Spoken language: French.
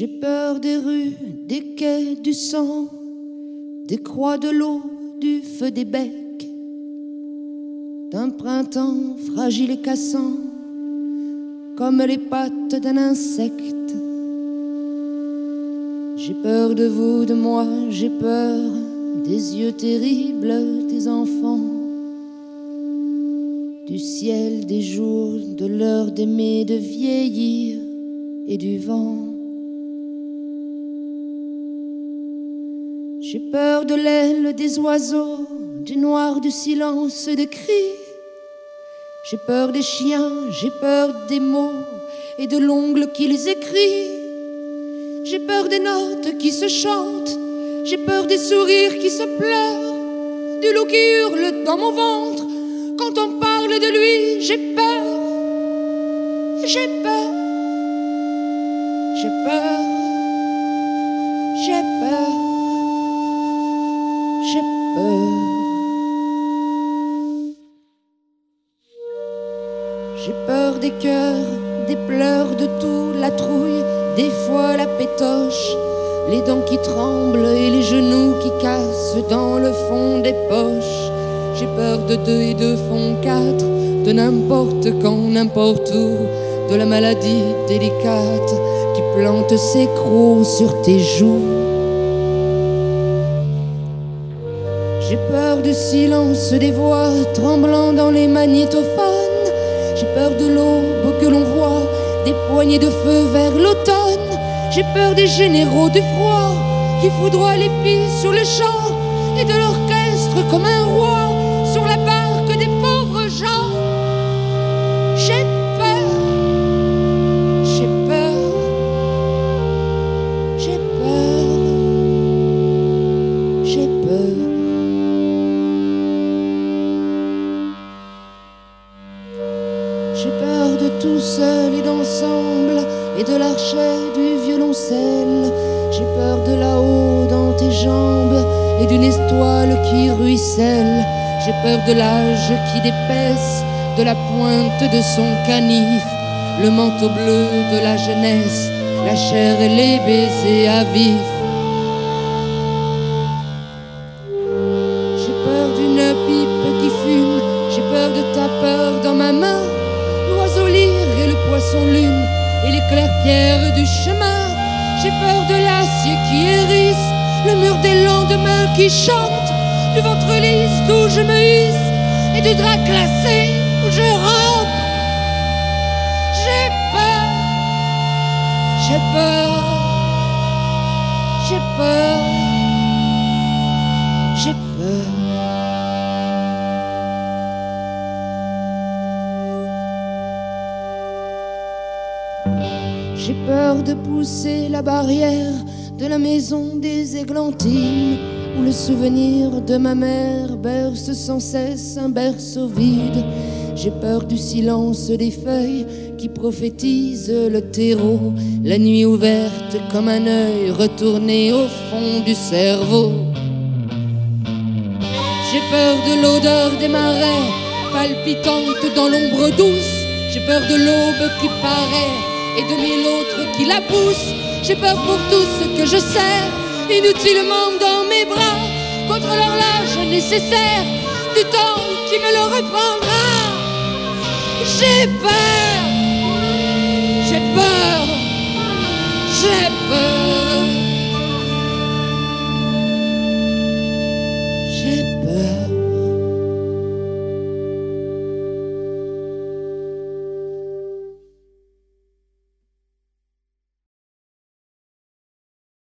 J'ai peur des rues, des quais, du sang, des croix de l'eau, du feu des becs, d'un printemps fragile et cassant, comme les pattes d'un insecte. J'ai peur de vous, de moi, j'ai peur des yeux terribles des enfants, du ciel, des jours, de l'heure d'aimer, de vieillir et du vent. J'ai peur de l'aile des oiseaux, du noir du silence des cris. J'ai peur des chiens, j'ai peur des mots et de l'ongle qu'ils écrient. J'ai peur des notes qui se chantent, j'ai peur des sourires qui se pleurent, du loup qui hurle dans mon ventre. Quand on parle de lui, j'ai peur, j'ai peur, j'ai peur, j'ai peur, j'ai peur. J'ai peur des cœurs, des pleurs, de tout, la trouille, des fois la pétoche, les dents qui tremblent et les genoux qui cassent dans le fond des poches. J'ai peur de 2 et 2 font 4, de n'importe quand, n'importe où, de la maladie délicate qui plante ses crocs sur tes joues. J'ai peur du silence des voix tremblant dans les magnétophones. J'ai peur de l'aube que l'on voit, des poignées de feu vers l'automne. J'ai peur des généraux du froid qui foudroient les filles sur le champ et de l'orchestre comme un roi sur la barque des pauvres gens. J'ai peur, j'ai peur, j'ai peur, j'ai peur. J'ai peur de tout seul et d'ensemble et de l'archet du violoncelle. J'ai peur de là-haut dans tes jambes et d'une étoile qui ruisselle. J'ai peur de l'âge qui dépaisse, de la pointe de son canif, le manteau bleu de la jeunesse, la chair et les baisers à vif. J'ai peur d'une pipe qui fume, j'ai peur de ta peur dans ma main, l'oiseau lyre et le poisson lune et l'éclair pierre du chemin. J'ai peur de l'acier qui hérisse, le mur des lendemains qui chante, du ventre lisse d'où je me hisse et du drap glacé où je rampe. J'ai peur, j'ai peur, j'ai peur, j'ai peur. J'ai peur de pousser la barrière de la maison des églantines, où le souvenir de ma mère berce sans cesse un berceau vide. J'ai peur du silence des feuilles qui prophétisent le terreau, la nuit ouverte comme un œil retourné au fond du cerveau. J'ai peur de l'odeur des marais palpitante dans l'ombre douce. J'ai peur de l'aube qui paraît et de mille autres qui la poussent. J'ai peur pour tout ce que je serre inutilement dans mes bras, contre l'horloge nécessaire du temps qui me le reprendra. J'ai peur, j'ai peur, j'ai peur.